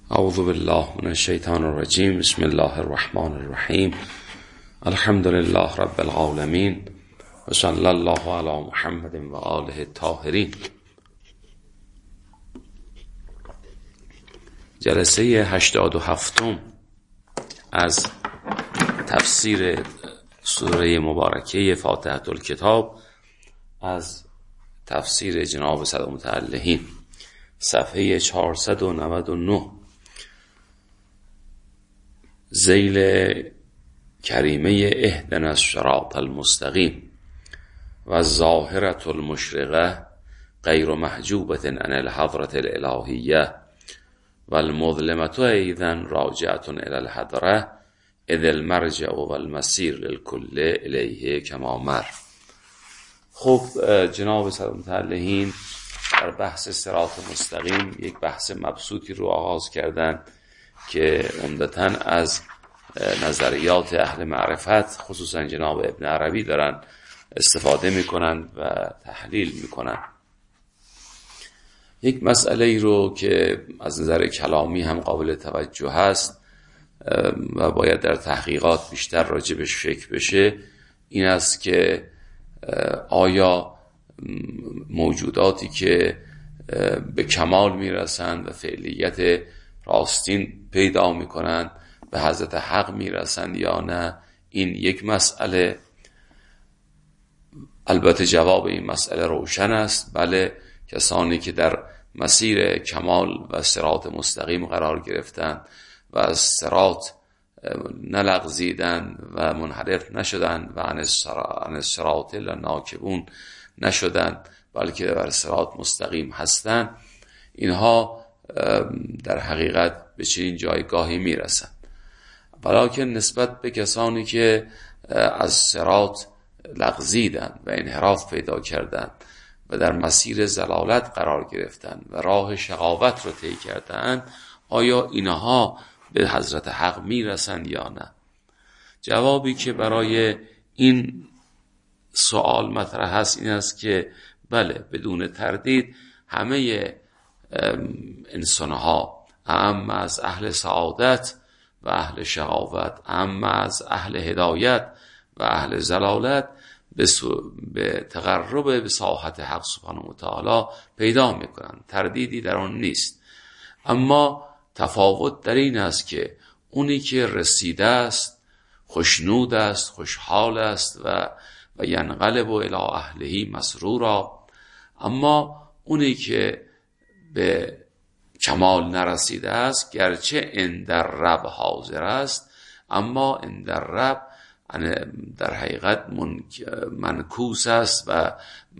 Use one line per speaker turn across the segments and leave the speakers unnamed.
اعوذ بالله من الشیطان الرجیم. بسم الله الرحمن الرحیم. الحمد لله رب العالمین و صلی الله علی محمد و آله الطاهرین. جلسه 87 از تفسیر سوره مبارکه فاتحة الکتاب از تفسیر جناب صدر متعلهین، صفحه 499. ذیل کریمه اهدنا الصراط المستقیم و الظاهرة المشرقه غیر محجوبة عن الحضرة الالهیه و المظلمة ایضا راجعة الى الحضرة اذ المرجع و المسیر للکل الیه کما مر. خب جناب صدر متعلهین در بحث صراط مستقیم یک بحث مبسوطی رو آغاز کردن که عمدتاً از نظریات اهل معرفت خصوصا جناب ابن عربی دارن استفاده میکنن و تحلیل میکنن. یک مسئله ای رو که از نظر کلامی هم قابل توجه هست و باید در تحقیقات بیشتر راجبش فکر بشه این است که آیا موجوداتی که به کمال میرسند و فعلیت راستین پیدا میکنند به حضرت حق میرسند یا نه؟ این یک مسئله. البته جواب این مسئله روشن است، بله، کسانی که در مسیر کمال و صراط مستقیم قرار گرفتند و از صراط نلغزیدند و منحرف نشدند و عن الصراط لناکبون نشدند بلکه بر صراط مستقیم هستند، اینها در حقیقت به چنین جایگاهی میرسند. ولیکن نسبت به کسانی که از صراط لغزیدند و انحراف پیدا کردند و در مسیر ضلالت قرار گرفتند و راه شقاوت رو طی کردند، آیا اینها به حضرت حق میرسند یا نه؟ جوابی که برای این سوال مطرح هست این است که بله، بدون تردید همه انسانها، اما از اهل سعادت و اهل شقاوت، اما از اهل هدایت و اهل ضلالت، به تقرب به ساحت حق سبحانه و تعالی پیدا میکنند، تردیدی در آن نیست. اما تفاوت در این است که اونی که رسیده است، خوشنود است، خوشحال است و ینقلب الی اهله مسرورا، اما اونی که به کمال نرسیده است گرچه عند رب حاضر است، اما عند رب در حقیقت منکوس است و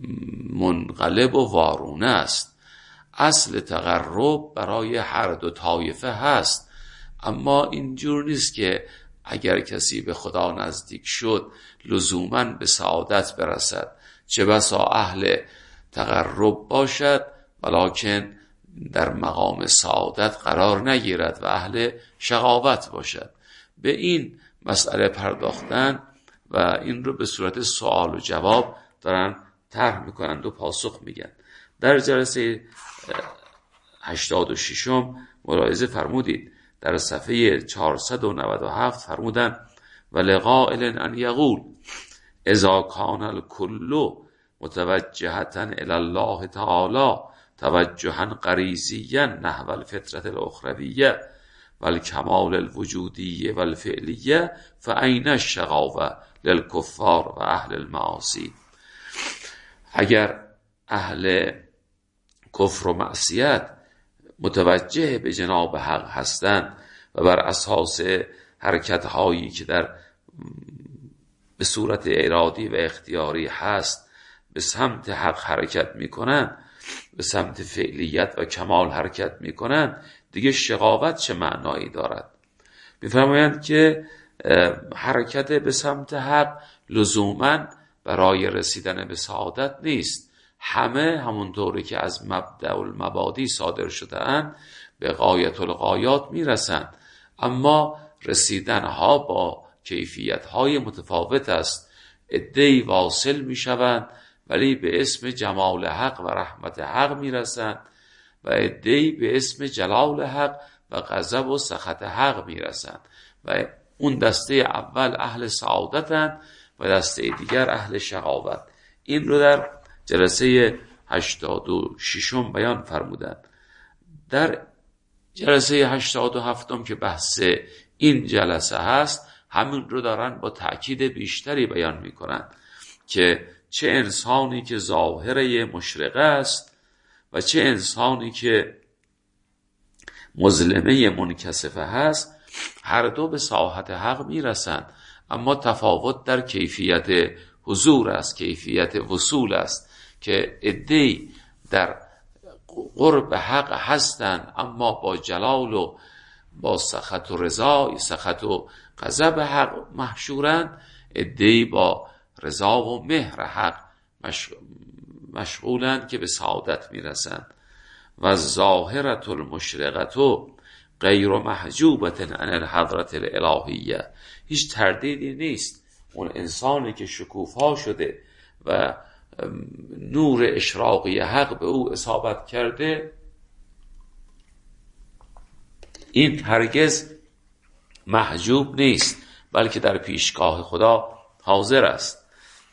منقلب و وارونه است. اصل تقرب برای هر دو طایفه هست، اما اینجور نیست که اگر کسی به خدا نزدیک شد لزوماً به سعادت برسد. چه بسا اهل تقرب باشد ولکن در مقام سعادت قرار نگیرد و اهل شقاوت باشد. به این مسئله پرداختن و این رو به صورت سوال و جواب دارن طرح میکنند و پاسخ میگن. در جلسه 86 ملاحظه فرمودید در صفحه 497 فرمودن و لقائل ان یقول اذا کان الکل متوجهة الی الله تعالی توجها غریزیا نحو الفطرة الاخرویه و الکمال الوجودی و الفعلیه فاین الشقاوة للکفار و اهل المعاصی. اگر اهل کفر و معصیت متوجه به جناب حق هستند و بر اساس حرکت هایی که به صورت ارادی و اختیاری هست به سمت حق حرکت میکنند، به سمت فعلیت و کمال حرکت میکنند، دیگه شقاوت چه معنایی دارد؟ میفرمایند که حرکت به سمت حق لزوماً برای رسیدن به سعادت نیست. همه همونطوری که از مبدأ المبادی صادر شده اند به غایت الغایات میرسند، اما رسیدنها با کیفیت‌های متفاوت است. عده‌ای واصل میشوند ولی به اسم جمال حق و رحمت حق میرسند و عده‌ای به اسم جلال حق و غضب و سخط حق میرسند و اون دسته اول اهل سعادتند و دسته دیگر اهل شقاوت. این رو در جلسه 86 بیان فرمودند. در جلسه 87 که بحث این جلسه هست همین رو دارن با تأکید بیشتری بیان میکنند که چه انسانی که ظاهره مشرقه است و چه انسانی که مظلمه منکسفه هست، هر دو به ساحت حق میرسند، اما تفاوت در کیفیت حضور است، کیفیت وصول است که عده‌ای در قرب حق هستند اما با جلال و با سخط و رضا، سخط و غضب حق محشورند، عده‌ای با رضا و مهر حق مشغولند که به سعادت میرسند. و ظاهرة المشرقة غیر محجوبة عن الحضرة الالهیه. هیچ تردیدی نیست اون انسانی که شکوفا شده و نور اشراقی حق به او اصابت کرده، این هرگز محجوب نیست بلکه در پیشگاه خدا حاضر است.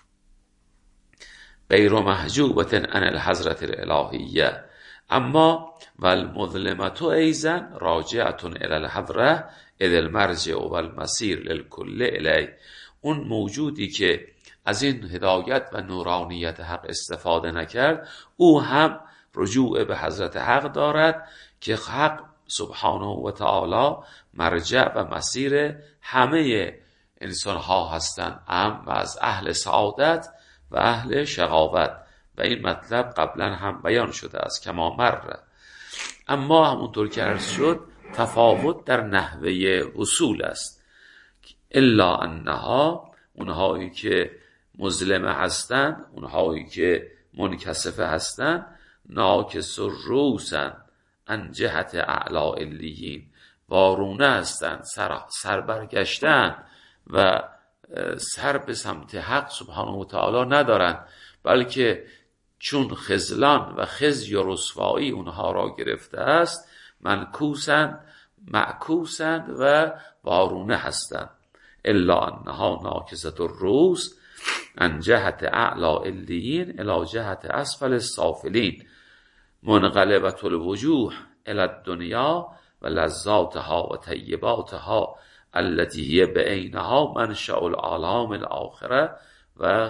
غیر محجوبة عن الحضرة الالهیه. اما والمظلمة ایضا راجعة الى الحضرة اذ المرجع والمصير للكل الیه. اون موجودی که از این هدایت و نورانیت حق استفاده نکرد، او هم رجوع به حضرت حق دارد که حق سبحانه و تعالی مرجع و مسیر همه انسان ها هستند، و از اهل سعادت و اهل شقاوت. و این مطلب قبلا هم بیان شده است کما مر. اما همونطور که عرض شد تفاوت در نحوه وصول است. الا انها، اونهایی که مظلمه هستند، اونهایی که منکسفه هستند، ناکس الرؤوسند عن جهت اعلی علیین، وارونه هستند، سر برگشتند و سر به سمت حق سبحانه و تعالی ندارند، بلکه چون خذلان و خزی و رسوایی اونها را گرفته است، منکوسند، معکوسند و وارونه هستند. الا انها ناکسة الرؤوس عن جهت اعلی علیین الی جهت اسفل السافلین، منقلبة الوجوه الی الدنیا و لذاتها و طیباتها التي هي بعینها منشأ الآلام الاخره و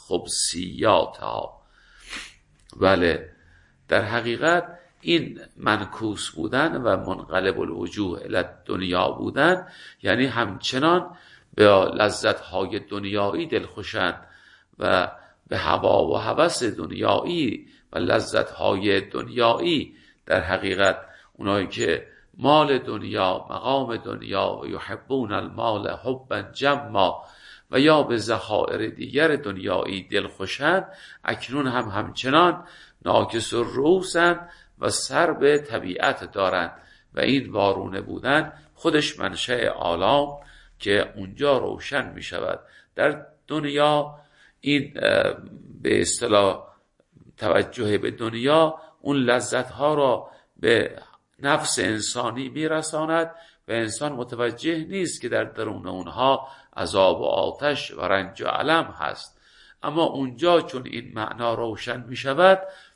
خبثیاتها. بله، در حقیقت این منکوس بودن و منقلب الوجوه الی دنیا بودن یعنی همچنان به لذت‌های دنیایی دلخوشند و به هوا و هوس دنیایی و لذت‌های دنیایی. در حقیقت اونایی که مال دنیا، مقام دنیا و یحبون المال حبا جما و یا به ذخایر دیگر دنیایی دلخوشند، اکنون هم همچنان ناکس الرؤوسند و سر به طبیعت دارند و این وارونه بودن خودش منشأ آلام که اونجا روشن می شود. در دنیا این به اصطلاح توجه به دنیا اون لذت ها را به نفس انسانی می رساند و انسان متوجه نیست که در درون اونها عذاب و آتش و رنج و الم هست. اما اونجا چون این معنا روشن می شود،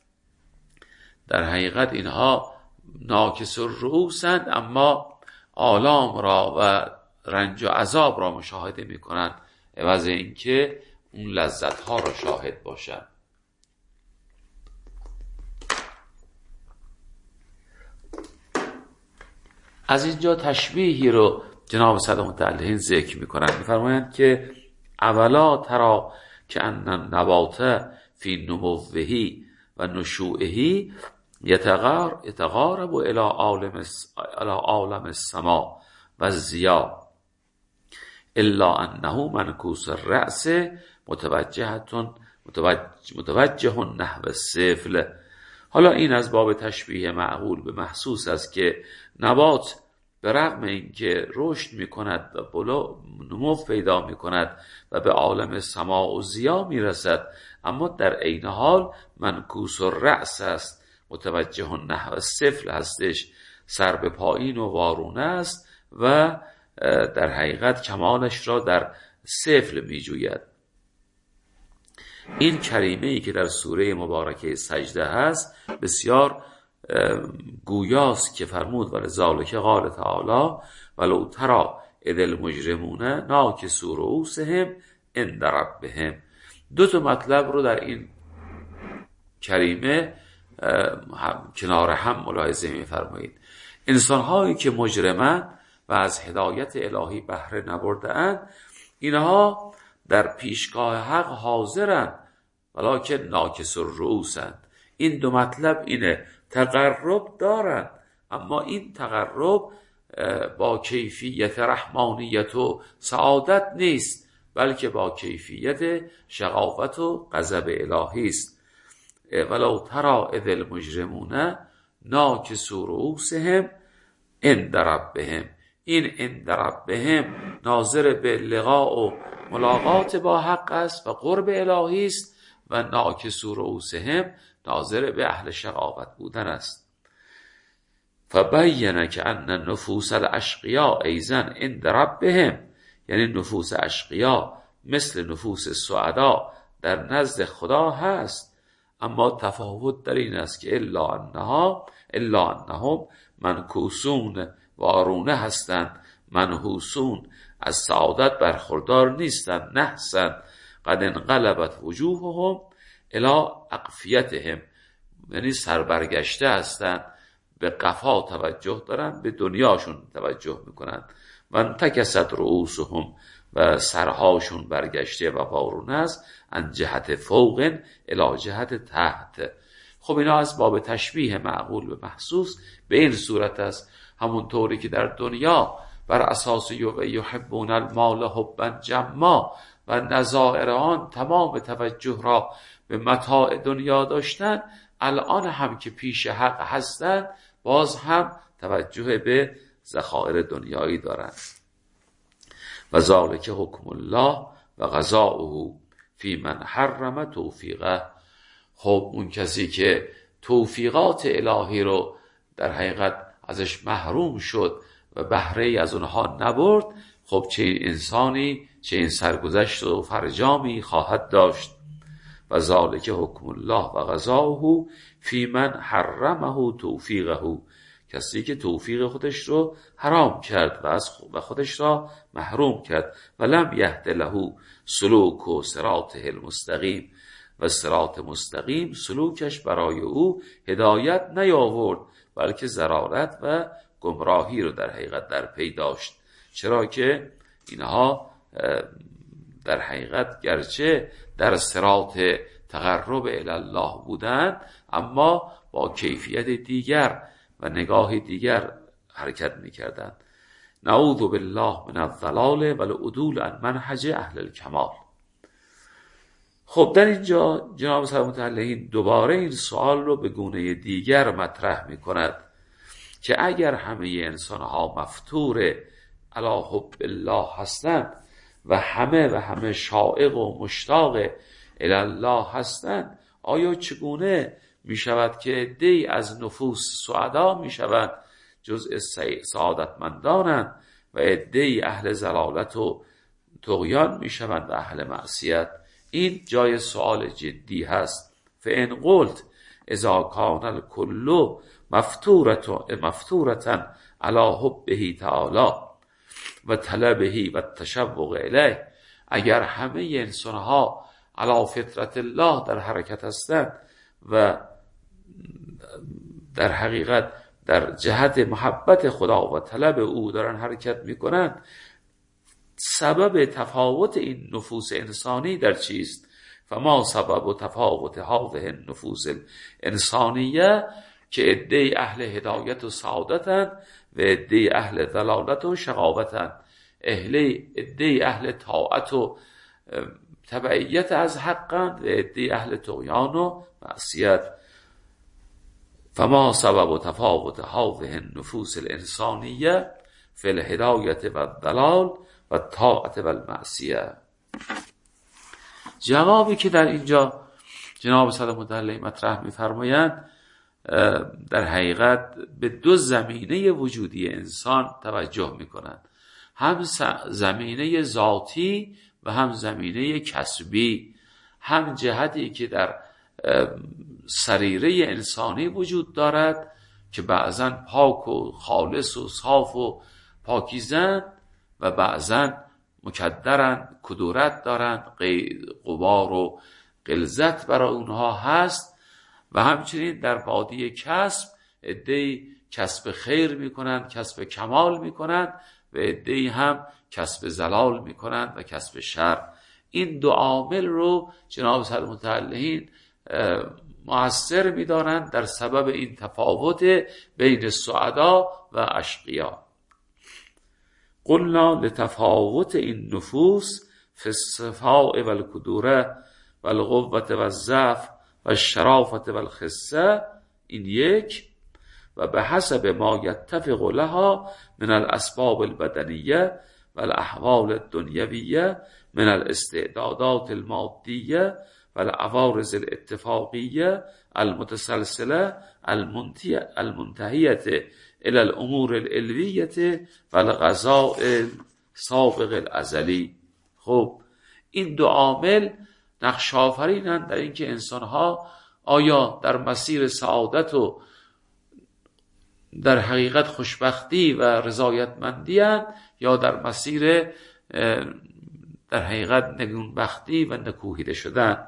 در حقیقت اینها ناکس الرؤوسند اما آلام را و رنج و عذاب را مشاهده می کنند عوض اینکه اون لذت ها را شاهد باشند. از اینجا تشبیهی رو جناب صدر متعلقین ذکر می کنند. می فرمایند که اولا ترا که ان النبات فی نموه و نشوئه یتقارب الى عالم السما و الضیا الا انه منکوس الرأس متوجه نحو السفل. حالا این از باب تشبیه معقول به محسوس است که نبات به رغم اینکه رشد میکند و نمو پیدا میکند و به عالم سما و ضیا میرسد، اما در عین حال منکوس الرأس است، متوجه نحو السفل هستش، سر به پایین و وارونه است و در حقیقت کمالش را در سفل می جوید. این کریمه ای که در سوره مبارکه سجده هست بسیار گویاست که فرمود ولذالک قال تعالی ولو تری اذ المجرمون ناکسوا رؤوسهم عند ربهم. دو تا مطلب رو در این کریمه کنار هم ملاحظه می‌فرمایید. انسان‌هایی که مجرمند و از هدایت الهی بهره نبرده‌اند، اینها در پیشگاه حق حاضرند ولکن ناکس الرؤوسند. این دو مطلب اینه، تقرب دارند اما این تقرب با کیفیت رحمانیت و سعادت نیست، بلکه با کیفیت شقاوت و غضب الهی است. ولو تری اذ المجرمون ناکسوا رؤوسهم عند ربهم. این عند ربهم ناظر به لقاء و ملاقات با حق است و قرب الهی است و ناکسوا رؤوسهم ناظر به اهل شقاوت بودن است. فبین که ان النفوس الاشقیاء ایضا عند ربهم، یعنی نفوس اشقیا مثل نفوس سعدا در نزد خدا هست، اما تفاوت در این است که الا انهم منکوسون وارونه هستند، منحوسون از سعادت برخوردار نیستند، نحسن قد انقلبت وجوههم الی اقفیتهم، یعنی سربرگشته هستند، به قفا توجه دارن، به دنیاشون توجه میکنن. و انتکست رؤوسهم و سرهاشون برگشته و وارونه است، ان جهت فوق الی جهت تحت. خب اینا از باب تشبیه معقول به محسوس به این صورت است. همون طوری که در دنیا بر اساس یحبون المال حبا جما و نظائر آن تمام توجه را به متاع دنیا داشتن، الان هم که پیش حق هستند باز هم توجه به ذخایر دنیایی دارند. و ذالک حکم الله و قضاؤه فی من حرم توفیقه. خب اون کسی که توفیقات الهی رو در حقیقت ازش محروم شد و بهره از اونها نبرد، خب چه این انسانی، چه این سرگذشت و فرجامی خواهد داشت. و ذالک حکم الله و قضاؤه فی من حرمه توفیقه. کسی که توفیق خودش رو حرام کرد و خودش را محروم کرد. و لم یهد له سلوک و صراطه المستقیم، و صراط مستقیم سلوکش برای او هدایت نیاورد، بلکه ضلالت و گمراهی رو در حقیقت در پی داشت. چرا که اینها در حقیقت گرچه در صراط تقرب الی الله بودند، اما با کیفیت دیگر و نگاه دیگر حرکت میکردند. نعوذ بالله من الضلال و العدول عن منهج اهل الکمال. خب در اینجا جناب سلامت علیه دوباره این سوال رو به گونه دیگر مطرح میکند که اگر همه انسانها مفتور علی حب الله هستند و همه شائق و مشتاق الی الله هستند، آیا چگونه می شود که عده‌ای از نفوس سعدا می شوند جزء سعادتمندانند و عده‌ای اهل ضلالت و طغیان می شوند و اهل معصیت؟ این جای سوال جدی هست. فإن قلت اذا کان الکل مفتورة علی حبه تعالی و طلبه و تشوق الیه، اگر همه انسانها علی فطرت الله در حرکت هستند و در حقیقت در جهت محبت خدا و طلب او دارن حرکت میکنند، سبب تفاوت این نفوس انسانی در چیست؟ فما سبب تفاوت هذه النفوس الانسانیه که عده اهل هدایت و سعادتند و عده اهل ضلالت و شقاوتند، عده اهل طاعت و تبعیت از حقند و عده اهل طغیان و معصیت. فما سبب تفاوت هذه النفوس الانسانیه فی الهدایت و الضلال و الطاعت و المعصیه. جوابی که در اینجا جناب سلام الله علیه مطرح می‌فرمایند در حقیقت به دو زمینه وجودی انسان توجه میکنند، هم زمینه ذاتی و هم زمینه کسبی. هم جهتی که در سریره انسانی وجود دارد که بعضا پاک و خالص و صاف و پاکیزند و بعضا مکدرند، کدورت دارند، غبار و غلظت برای اونها هست. و همچنین در بادی کسب عده‌ای کسب خیر میکنند، کسب کمال میکنند و عده‌ای هم کسب زلال میکنند و کسب شر. این دو عامل رو جناب سید متعلقین مؤثر می‌دارند در سبب این تفاوت بین سعدا و اشقیا. قلنا لتفاوت این نفوس فی الصفاء و الکدوره و القوة و الضعف و الشرافة و الخسه، این یک، و به حسب ما یتفق لها من الاسباب البدنیه و الاحوال الدنیویه من الاستعدادات المادیه و العوارض الاتفاقیه المتسلسله المنتهیه الى الامور العلویه و القضاء السابق الازلی. خب این دو عامل نقش آفرینند در اینکه انسانها آیا در مسیر سعادت و در حقیقت خوشبختی و رضایتمندی هستند یا در مسیر در حقیقت نگونبختی و نکوهیده شدن.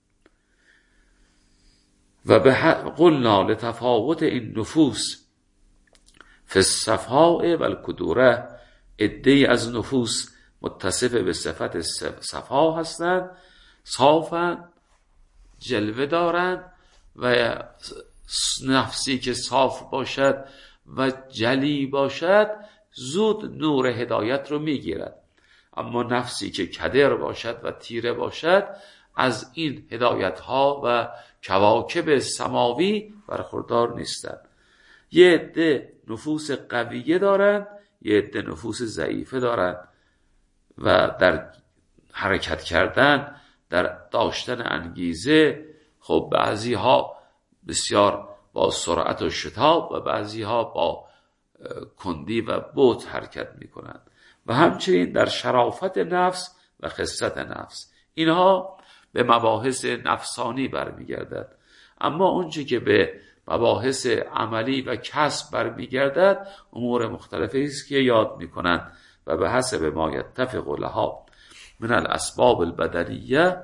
و قلنا لتفاوت این نفوس فی الصفاء و الکدوره، عده‌ای از نفوس متصف به صفت صفا هستند، صافند، جلوه دارند و نفسی که صاف باشد و جلی باشد زود نور هدایت رو میگیرد، اما نفسی که کدر باشد و تیره باشد از این هدایت ها و کواکب سماوی برخوردار نیستند. یه عده نفوس قویه دارند، یه عده نفوس ضعیفه دارند و در حرکت کردن، در داشتن انگیزه، خب بعضی ها بسیار با سرعت و شتاب و بعضی ها با کندی و بطء حرکت می کنند. و همچنین در شرافت نفس و خست نفس، اینها به مباحث نفسانی برمیگردد. اما اونچه که به مباحث عملی و کسب برمیگردد امور مختلفی است که یاد می کنند و به حسب ما یتفق لها من الاسباب البدنیه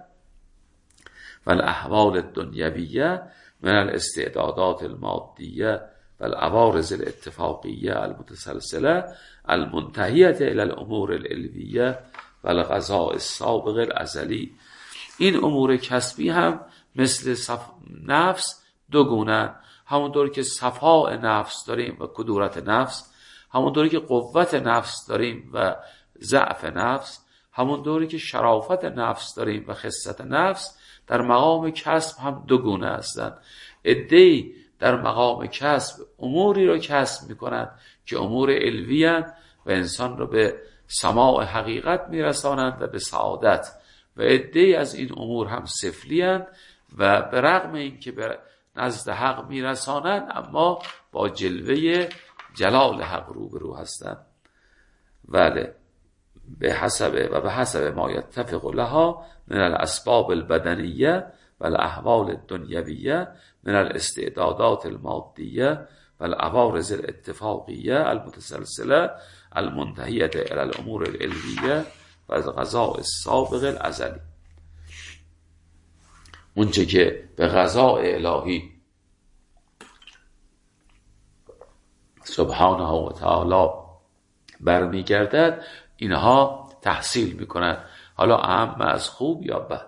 و الاحوال الدنیویه من الاستعدادات المادیه و العوارض الاتفاقیه المتسلسله المنتهیه الى الامور العلویه و القضاء السابق الازلی. این امور کسبی هم مثل نفس دو گونه، همونطور که صفاء نفس داریم و کدورت نفس، همونطوری که قوت نفس داریم و ضعف نفس، همونطوری که شرافت نفس داریم و خست نفس، در مقام کسب هم دو گونه هستند. عده‌ای در مقام کسب اموری را کسب می‌کنند که امور علوی هستند و انسان را به سماع حقیقت می‌رسانند و به سعادت، و عده‌ای از این امور هم سفلی هستند و به رغم اینکه به نزد حق می‌رسانند اما با جلوه جلال حق روبرو هستند. بله، به حسب ما یتفق لها من الاسباب البدنیه و الاحوال الدنیویه من الاستعدادات المادیه و العوارض الاتفاقیه المتسلسله المنتهیه الى الامور العلویه و القضاء السابق الازلی. اونچه که به قضاء الهی سبحانه و تعالی برمیگردد اینها تحصیل میکنند، حالا اهم از خوب یا بد.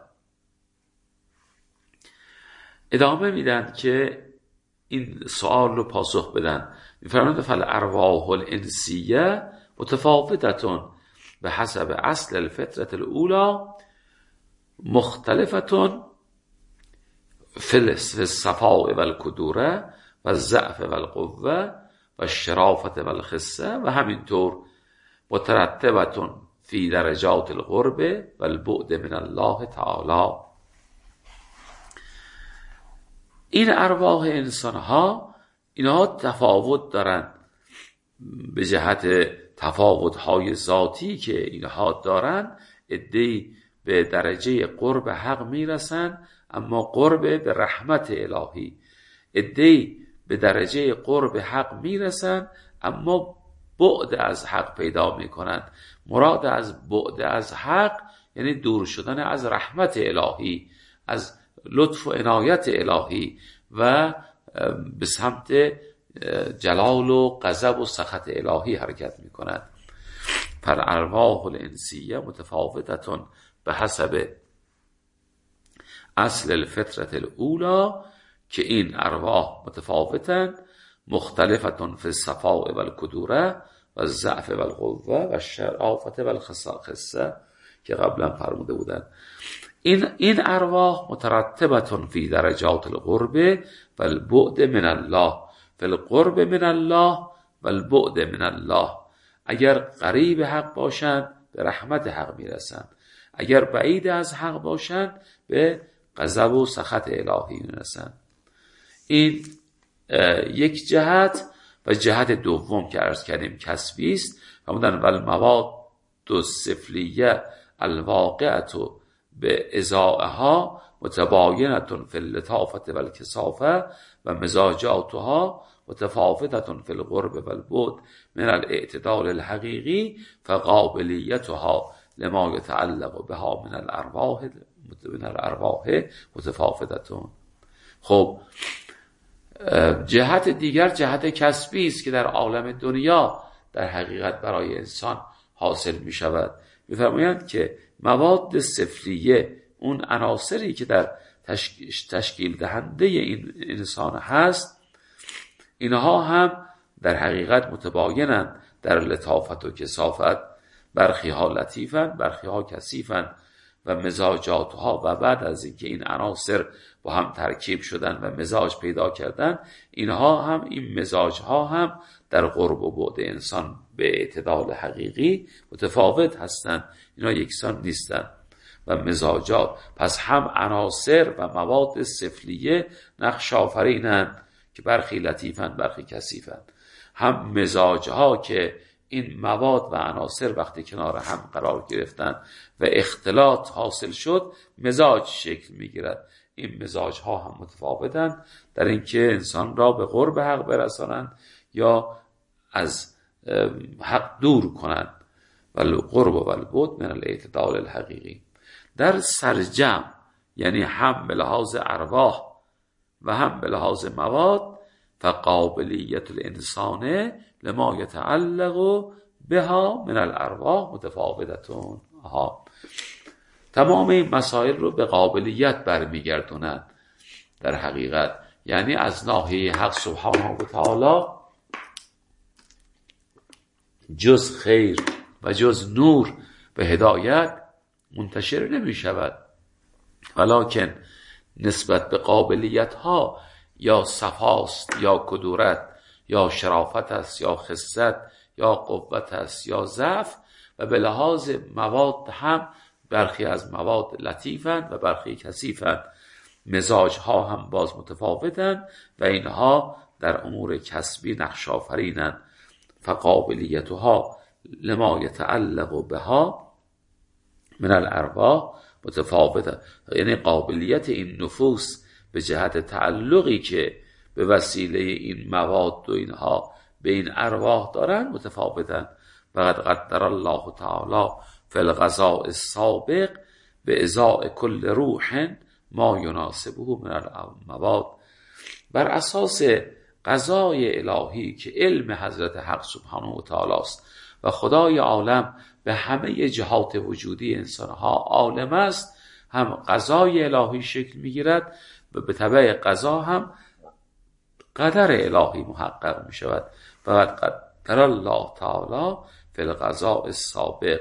ادامه میدن که این سوال رو پاسخ بدن. میفرمایند فالارواح الانسیه متفاوتتون به حسب اصل الفطرة الاولى مختلفتون فی الصفاء و الکدوره و الضعف و القوه و الشرافت و الخسه، و همینطور مترتبتون فی درجات القرب و البعد من الله تعالی. این ارواح انسان ها اینها تفاوت دارن به جهت تفاوت های ذاتی که اینها دارن. عده‌ای به درجه قرب حق میرسن اما قرب به رحمت الهی، عده‌ای به درجه قرب حق میرسن اما بعد از حق پیدا میکنند. مراد از بعد از حق یعنی دور شدن از رحمت الهی، از لطف و عنایت الهی و به سمت جلال و غضب و سخط الهی حرکت میکنند. فالارواح الانسیه متفاوتتون به حسب اصل الفطرت الاولی، که این ارواح متفاوتن، مختلفتون فی الصفاء و الکدوره و الضعف و القوه و الشرافت و الخسه که قبلا فرموده بودن. این ارواح مترتبتون فی درجات القرب و البعد من الله، فی القرب من الله و البعد من الله. اگر قریب حق باشند به رحمت حق میرسند، اگر بعید از حق باشند به غضب و سخط الهی میرسند. این یک جهت. و جهت دوم که عرض کردیم کسبی است، فرمودن والمواد السفلیه الواقعه به ازائها متباینه فی اللطافه و الکثافه و مزاجاتها متفاوتة فی القرب و البعد من الاعتدال الحقیقی فقابلیتها لما یتعلق بها من الارواح متفاوتة. خب جهت دیگر جهت کسبی است که در عالم دنیا در حقیقت برای انسان حاصل می شود. می‌فرمایند که مواد سفلیه، اون عناصری که در تشکیل دهنده این انسان هست، اینها هم در حقیقت متباینند در لطافت و کثافت. برخی ها لطیفن، برخی ها کثیفن و مزاجاتها. و بعد از اینکه این عناصر با هم ترکیب شدن و مزاج پیدا کردن، اینها هم این مزاجها هم در قرب و بعد انسان به اعتدال حقیقی متفاوت هستند، اینا یکسان نیستند. و مزاجات پس هم عناصر و مواد سفلیه نقش آفرینند که برخی لطیفند برخی کثیفند، هم مزاجها که این مواد و عناصر وقتی کنار هم قرار گرفتن و اختلاط حاصل شد مزاج شکل میگیرد. این مزاج ها هم متفاوتند در اینکه انسان را به قرب حق برسانند یا از حق دور کنند. والقرب و البعد من الاعتدال الحقیقی. در سرجم یعنی هم به لحاظ ارواح و هم به لحاظ مواد، فقابلیت الانسان لما یتعلق بها من الارواح متفاوتتون. تمام این مسائل رو به قابلیت برمیگردونن در حقیقت، یعنی از ناحیه حق سبحانه و تعالی جز خیر و جز نور و هدایت منتشر نمی شود، ولکن نسبت به قابلیت ها یا صفاست یا کدورت یا شرافت است یا خست یا قوت است یا ضعف. و به لحاظ مواد هم برخی از مواد لطیفند و برخی کثیفند، مزاج ها هم باز متفاوتند و اینها در امور کسبی نقش آفرینند. فقابلیتها لما یتعلق بها من الارواح متفاوته، یعنی قابلیت این نفوس به جهت تعلقی که به وسیله این مواد و اینها به این ارواح دارن متفاوتن. وقد قدر الله تعالی فی القضاء السابق به ازاء کل روح ما یناسبه من المواد. بر اساس قضای الهی که علم حضرت حق سبحانه و تعالی است و خدای عالم به همه جهات وجودی انسانها عالم است، هم قضای الهی شکل میگیرد و به تبع قضا هم قدر الهی محقق می شود. فقط قدر الله تعالی فی القضاء السابق.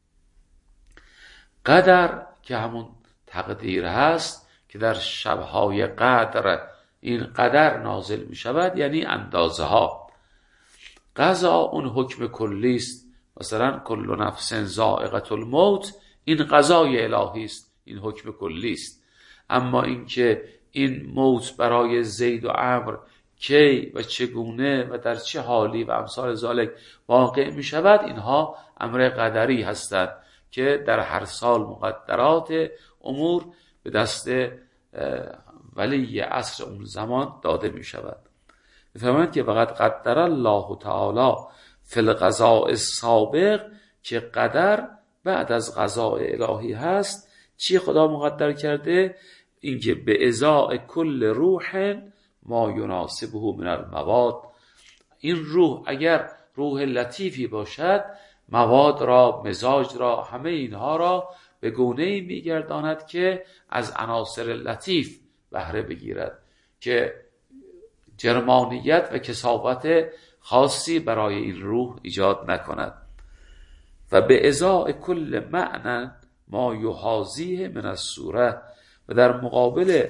قدر که همون تقدیر هست که در شبهای قدر این قدر نازل می شود، یعنی اندازه ها. قضا اون حکم کلی است، مثلا کل نفس ذائقة الموت، این قضای الهی است، این حکم کلی است. اما اینکه این موت برای زید و عمرو کی و چگونه و در چه حالی و امثال ذالک واقع می شود، اینها امر قدری هستند که در هر سال مقدرات امور به دست ولی عصر اون زمان داده می شود. می‌فرمایند که وقد قدر الله تعالی فی القضاء السابق، که قدر بعد از قضاء الهی هست. چی خدا مقدر کرده؟ اینکه به ازاء کل روح ما یناسبه من المواد، این روح اگر روح لطیفی باشد، مواد را، مزاج را، همه اینها را به گونه‌ای میگرداند که از عناصر لطیف بهره بگیرد، که جرمانیت و کثافت خاصی برای این روح ایجاد نکند. و به ازاء کل معنی ما یحاذیه من الصوره، و در مقابل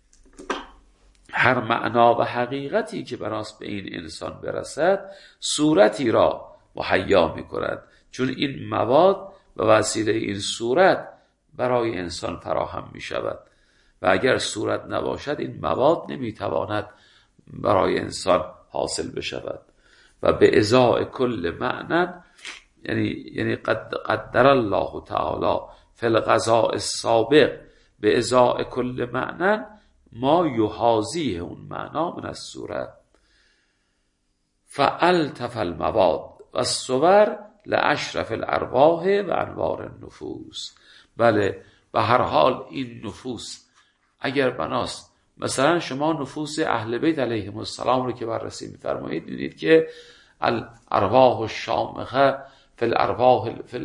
هر معنا و حقیقتی که براست به این انسان برسد، صورتی را مهیا می کند، چون این مواد به وسیله این صورت برای انسان فراهم می شود و اگر صورت نباشد این مواد نمی تواند برای انسان حاصل بشود. و به ازاء کل معنی یعنی قدر الله تعالی فی القضاء السابق به ازاء کل معنی ما یحاذیه، اون معنا من الصوره. فالتف المواد و الصور لاشرف الارواح و انوار النفوس. بله، به هر حال این نفوس اگر بناست، مثلا شما نفوس اهل بیت علیهم السلام رو که بررسی می‌فرمایید، می‌بینید که الارواح الشامخه فی الارواح فی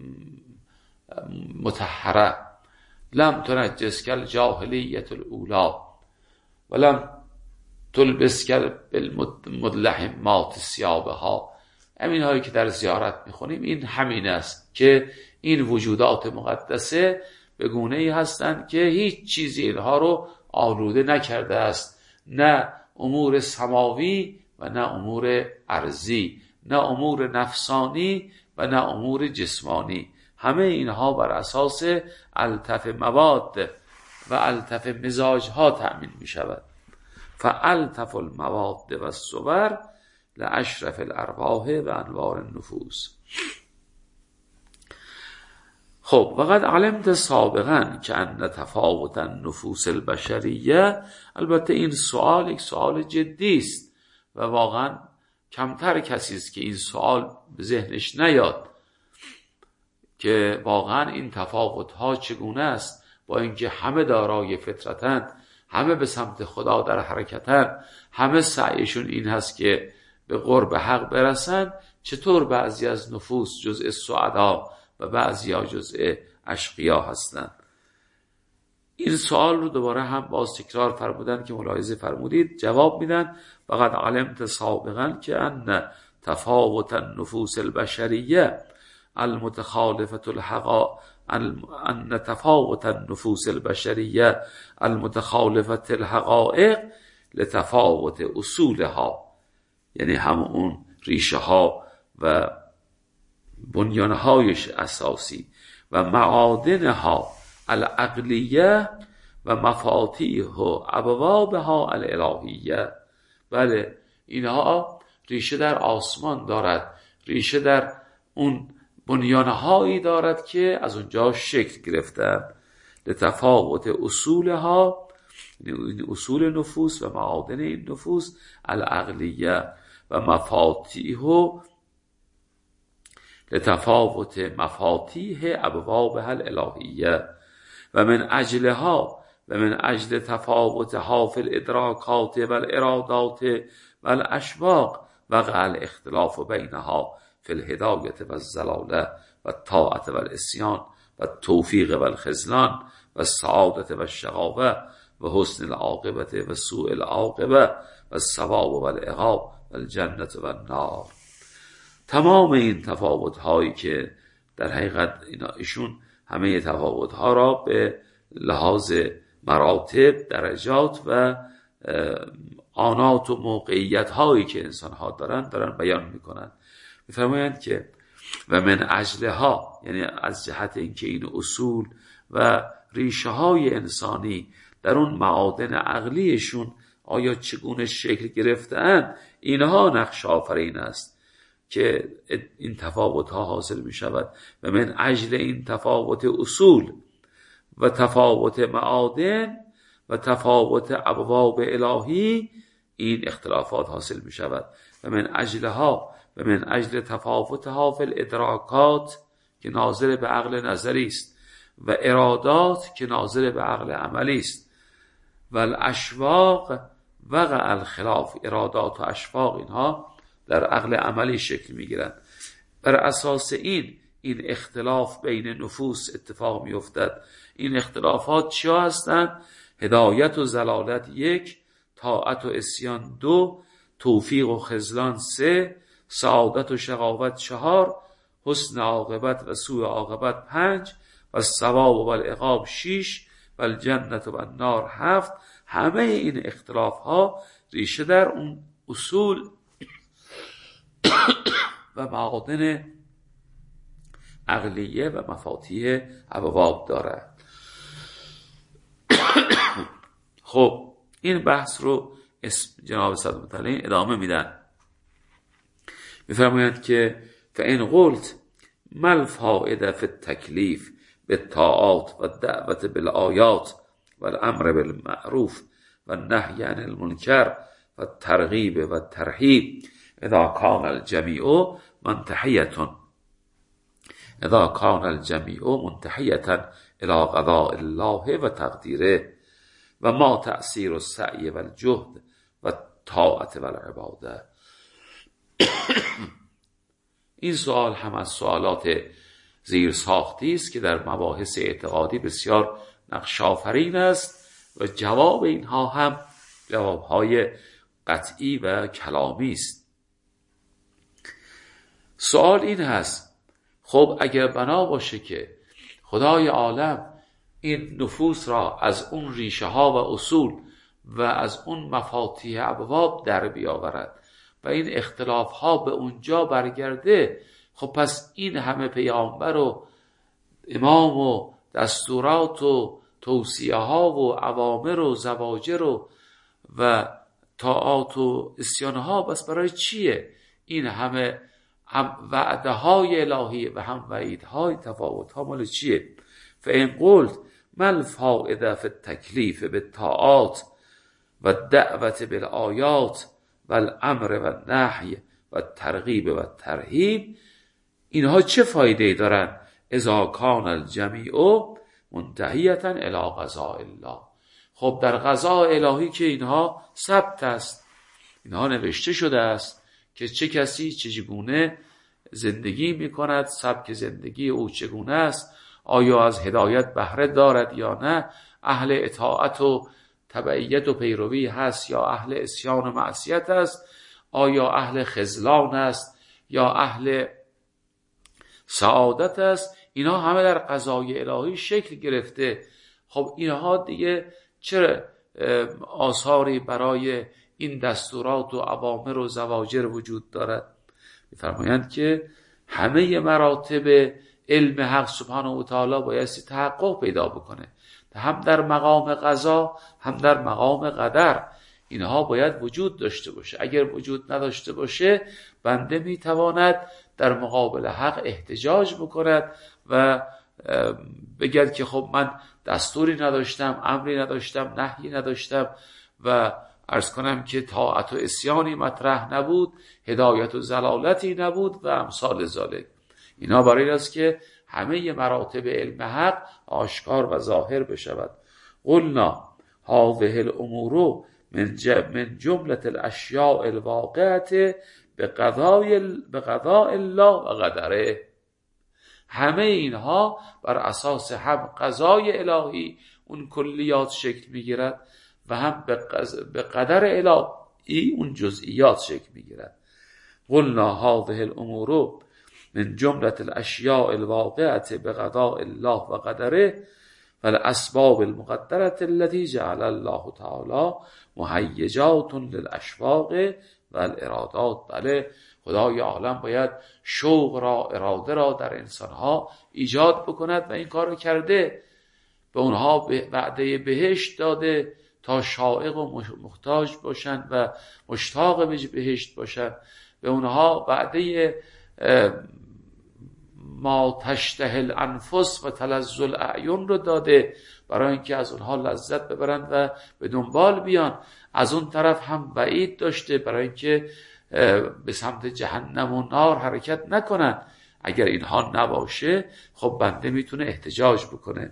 المطهره لم تنجس کالجاهلیة الاولی ولم تلبس بالمدلهمات ثیابها. همین هایی که در زیارت میخونیم این همین است که این وجودات مقدسه به گونه‌ای هستند که هیچ چیزی اینها رو آلوده نکرده است، نه امور سماوی و نه امور ارضی، نه امور نفسانی و نه امور جسمانی. همه اینها بر اساس التف مواد و التف مزاج ها تأمین می شود. فالتف المواد و الصور لاشرف الارواح و انوار النفوس. خب وقد علمت سابقا که ان تفاوت النفوس البشریه، البته این سوال یک سوال جدی است و واقعا کمتر کسی است که این سوال به ذهنش نیاد که واقعا این تفاوت ها چگونه است، با اینکه همه دارای فطرتند، همه به سمت خدا در حرکتند، همه سعیشون این هست که به قرب حق برسند، چطور بعضی از نفوس جزء سعدا و بعضی ها جزء اشقیا هستند؟ این سوال رو دوباره هم باز تکرار فرمودن که ملاحظه فرمودید، جواب میدن فقط علمت سابقا که ان تفاوت النفوس البشریه المتخالفة ان تفاوت النفوس البشریه المتخالفة الحقائق لتفاوت اصولها، یعنی همون ریشه ها و بنیانهایش اساسی و معادنها العقلیه و مفاتیح و ابوابها الالهیه. بله، اینها ریشه در آسمان دارد، ریشه در اون بنیانهایی دارد که از اونجا شکل گرفتند. لتفاوت اصولها، اصول نفوس و معادن این نفوس العقلیه و مفاتیح، لتفاوت مفاتیح ابوابها الالهیه و من اجلها و من اجل تفاوتها فی الادراکات و الارادات و الاشواق وقع الاختلاف بینها فی الهدایت و الضلاله و الطاعت و العصیان و التوفیق و الخذلان و السعادت و الشقاوه و حسن العاقبت و سوء العاقبه و الثواب و العقاب و الجنة و النار. تمام این تفاوت هایی که در حقیقت ایشون همه تفاوت ها را به لحاظ مراتب، درجات و آنات و موقعیت هایی که انسان ها دارن بیان میکنن. میفرمایند که و من اجلها، یعنی از جهت اینکه این اصول و ریشه های انسانی در اون معادن عقلیشون آیا چگونه شکل گرفته‌اند، اینها نقش آفرین است که این تفاوت ها حاصل می شود. و من اجل این تفاوت اصول و تفاوت معادن و تفاوت ابواب الهی این اختلافات حاصل می شود. و من اجل تفاوتها فی الادراکات که ناظر به عقل نظری است و ارادات که ناظر به عقل عملی است و الاشواق وقع الخلاف. ارادات و اشواق اینها در عقل عملی شکل می گیرند. بر اساس این اختلاف بین نفوس اتفاق می افتد. این اختلافات چیا هستند؟ هدایت و ضلالت 1، طاعت و عصیان 2، توفیق و خذلان 3، سعادت و شقاوت 4، حسن عاقبت و سوء عاقبت 5 و الثواب و العقاب 6 و الجنت و النار 7. همه این اختلاف ها ریشه در اون اصول و معادن عقلیه و مفاتیح ابواب دارد. خب این بحث رو جناب صدر متعالی ادامه میدن، میفرمایند که فإن قلت ما الفائده فی التکلیف بالطاعات و الدعوة بالآیات و الامر بالمعروف و النهی عن المنکر و الترغیب و الترهیب اذا کان الجمیع منتهیة الى قضاء الله و تقدیره و ما تأثیر السعی و الجهد و الطاعت و العباده. این سوال هم از سوالات زیر ساختی است که در مباحث اعتقادی بسیار نقش آفرین است و جواب اینها هم جوابهای قطعی و کلامی است. سوال این هست خب اگر بنا باشه که خدای عالم این نفوس را از اون ریشه ها و اصول و از اون مفاتیح ابواب در بیاورد و این اختلاف ها به اونجا برگرده، خب پس این همه پیامبر و امام و دستورات و توصیه ها و اوامر و زواجر و طاعات و عصیان ها بس برای چیه؟ این همه هم وعده های الهی و هم وعید های تفاوت ها مال چیه؟ فإن قلت ما الفائده فی التکلیف بالطاعات و الدعوة بالآیات و الامر و النهی و الترغیب و الترهیب، اینها چه فایده دارن؟ اذا کان الجمیع منتهیة الی قضاء الله. خب در قضاء الهی که اینها ثبت است، اینها نوشته شده است که چه کسی چگونه زندگی میکند، سبک زندگی او چگونه است، آیا از هدایت بهره دارد یا نه، اهل اطاعت و تبعیت و پیروی هست یا اهل عصیان و معصیت است، آیا اهل خذلان است یا اهل سعادت است. اینها همه در قضای الهی شکل گرفته. خب اینها دیگه چه آثاری برای این دستورات و اوامر و زواجر وجود دارد؟ می‌فرمایند که همه مراتب علم حق سبحانه و تعالی بایستی تحقق پیدا بکنه، هم در مقام قضا هم در مقام قدر. اینها باید وجود داشته باشه. اگر وجود نداشته باشه بنده میتواند در مقابل حق احتجاج بکند و بگد که خب من دستوری نداشتم، امری نداشتم، نهی نداشتم و عرض کنم که طاعت و عصیانی مطرح نبود، هدایت و ضلالتی نبود و امثال ذالک. اینا برای این است که همه مراتب علم حق آشکار و ظاهر بشود. قلنا هذه الامور من جمله الاشیاء الواقعه بقضاء الله و قدره. همه اینها بر اساس هم قضای الهی اون کلیات شکل میگیرد و هم به قدر الهی اون جزئیات شکل میگیرد. قلنا هذه الامور من جمله الاشیاء الواقعه بقضاء الله و قدره و الاسباب المقدره التي جعل الله تعالی مهیجات للاشواق و الارادات. بله، خدای عالم باید شوق را، اراده را در انسانها ایجاد بکند و این کار رو کرده. به اونها وعده بهشت داده تا شائق و محتاج باشند و مشتاق به بهشت باشند. به اونها وعده ما تشتهی الانفس و تلذ الاعین رو داده برای اینکه از اونها لذت ببرند و به دنبال بیان. از اون طرف هم وعید داشته برای اینکه به سمت جهنم و نار حرکت نکنن. اگر اینها نباشه خب بنده میتونه احتجاج بکنه.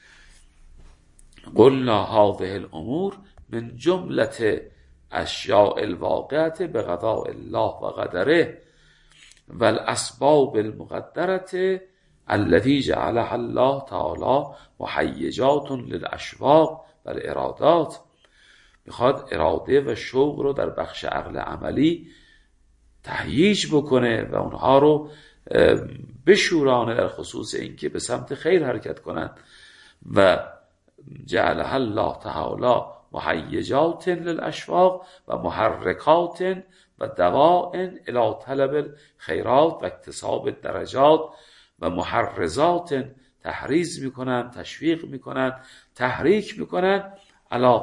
قلنا هذه الامور من جملة اشیاء الواقعة بقضاء الله و قدره و الاسباب المقدرة التي جعلها الله تعالی محیجات للاشواق و الارادات. میخواد اراده و شوق رو در بخش عقل عملی تهییج بکنه و اونها رو بشورانه در خصوص اینکه به سمت خیر حرکت کنند. و جعلها الله تعالی محیجات للاشواق و محرکات و دواء الی طلب الخیرات و اکتساب الدرجات و محرزات تحریض میکنن، تشویق میکنن، تحریک میکنن علی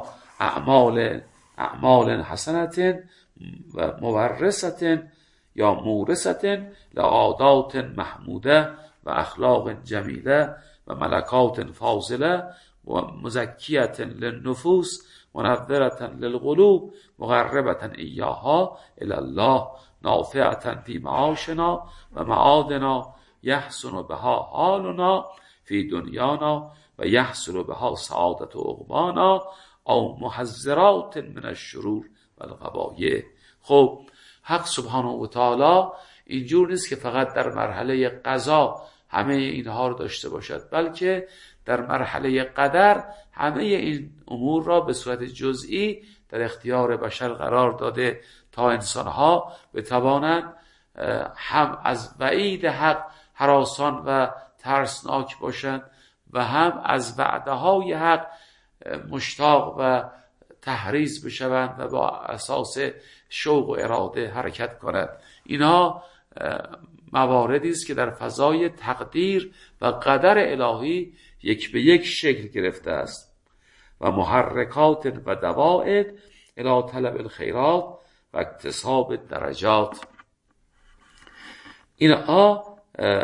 اعمال حسنة و مورثة یا مورثة لعادات محموده و اخلاق جمیله و ملکات فاضله و مزکیة للنفوس منورة للقلوب مقربة ایاها الی الله نافعة فی معاشنا و معادنا یحسن بها حالنا فی دنیانا و یحصل بها سعادت عقبانا او محذرات من الشرور و القبایح. خب حق سبحانه و تعالی اینجور نیست که فقط در مرحله قضا همه اینها رو داشته باشد، بلکه در مرحله قدر همه این امور را به صورت جزئی در اختیار بشر قرار داده تا انسانها بتوانند هم از وعید حق هراسان و ترسناک باشند و هم از وعده‌های حق مشتاق و تحریض بشوند و با اساس شوق و اراده حرکت کنند. اینها مواردی است که در فضای تقدیر و قدر الهی یک به یک شکل گرفته است. و محرکات و دواء الی طلب الخیرات و اکتساب الدرجات. اینها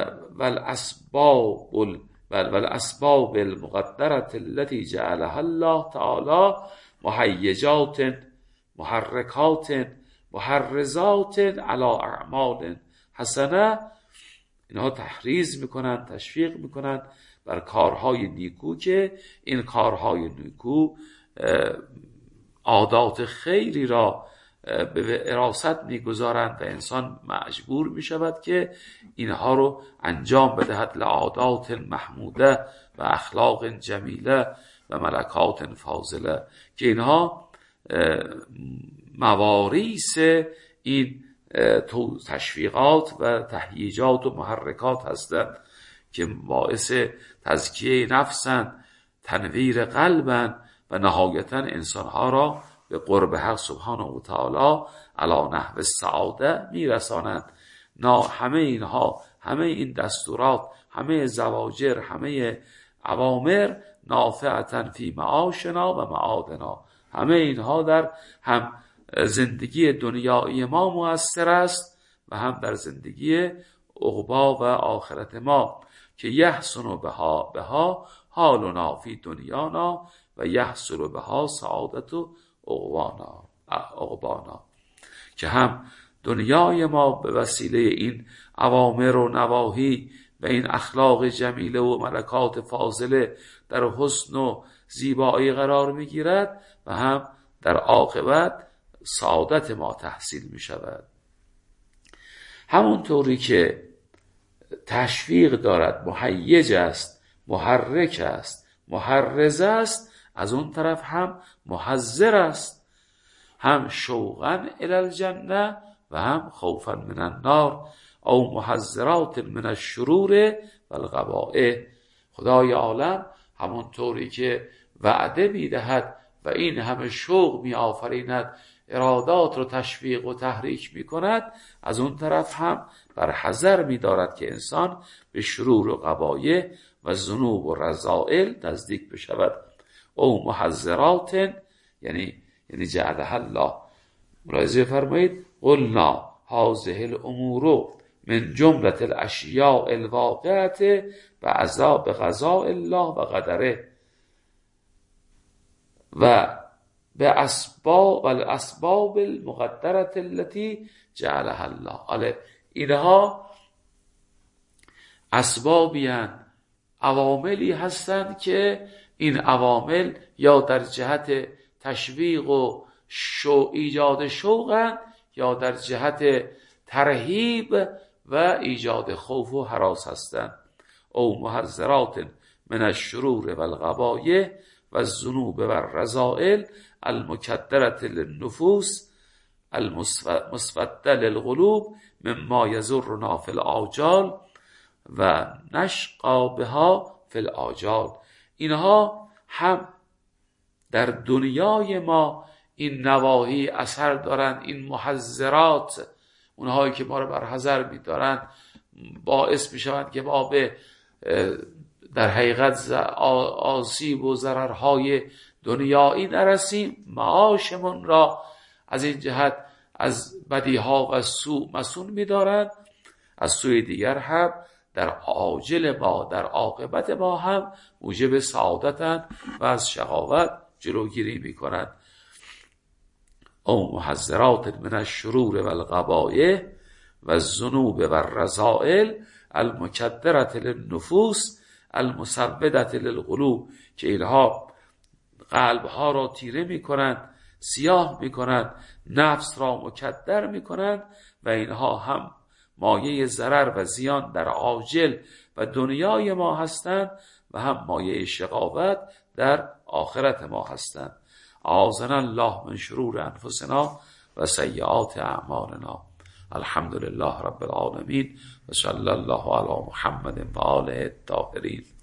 والاسباب المقدرة التي جعلها الله تعالی محیجات محرکات محرزات علی اعمال حسنه. اینها تحریض میکنند، تشویق میکنند بر کارهای نیکو که این کارهای نیکو عادات خیری را به وراثت میگذارند و انسان مجبور میشود که اینها رو انجام بدهد. لعادات محموده و اخلاق جمیله و ملکات فاضله، که اینها مواریث این تشویقات و تهییجات و محرکات هستند که باعث تزکیه نفسند، تنویر قلبند و نهایتا انسانها را به قرب حق سبحانه و تعالی علی نحو سعاده میرسانند. همه اینها، همه این دستورات، همه زواجر، همه اوامر نافعة فی معاشنا و معادنا، همه اینها در هم زندگی دنیایی ما مؤثر است و هم در زندگی عقبا و آخرت ما، که یحسن بها حالنا فی دنیانا و یحصل بها سعادت عقبانا، که هم دنیای ما به وسیله این اوامر و نواهی و این اخلاق جمیله و ملکات فاضله در حسن و زیبایی قرار میگیرد و هم در عاقبت سعادت ما تحصیل می شود. همونطوری که تشویق دارد، محیج است، محرک است، محرز است، از اون طرف هم محذر است، هم شوقا الی الجنه و هم خوفا من النار او محذرات من الشرور و القبائح. خدای عالم همونطوری که وعده میدهد و این همه شوق می آفریند، ارادات رو تشویق و تحریک می کند، از اون طرف هم بر حذر می دارد که انسان به شرور و قبایح و ذنوب و رذائل نزدیک بشود. او محذرات یعنی جعلها الله. ملاحظه فرمایید قلنا هذه الامور من جمله الاشیاء الواقعه بعذاب قضاء الله و قدره و به اسباب المقدره التي جعلها الله. اینها اسبابی هستند، عواملی هستند که این عوامل یا در جهت تشویق و ایجاد شوقند یا در جهت ترهیب و ایجاد خوف و هراس هستند. او محذرات من الشرور و القبایح و الذنوب و الرذائل المکدرة للنفوس المسودة للقلوب مما یضرنا فی الآجال و نشقا بها فی الآجال. اینها هم در دنیای ما این نواحی اثر دارن. این محذرات، اونهایی که ما رو بر حذر می‌دارن، باعث می‌شوند که ما به در حقیقت آسیب و ضررهای دنیایی نرسیم، معاشمون را از این جهت از بدیها و سوء مسون می‌دارند. از سوی دیگر هم در عاجل ما، در عاقبت ما هم موجب سعادتند و از شقاوت جلوگیری می‌کنند. او محذرات من الشرور و القبایح و الذنوب و الرذائل المکدرة للنفوس المسودة للقلوب، که اینها قلبها را تیره می‌کنند، سیاه می‌کنند، نفس را مکدر می‌کنند و اینها هم مایه ضرر و زیان در عاجل و دنیای ما هستند و هم مایه شقاوت در آخرت ما هستند. اعاذنا الله من شرور انفسنا و سیئات اعمالنا. الحمد لله رب العالمین و صلی الله علی محمد و آله الطاهرین.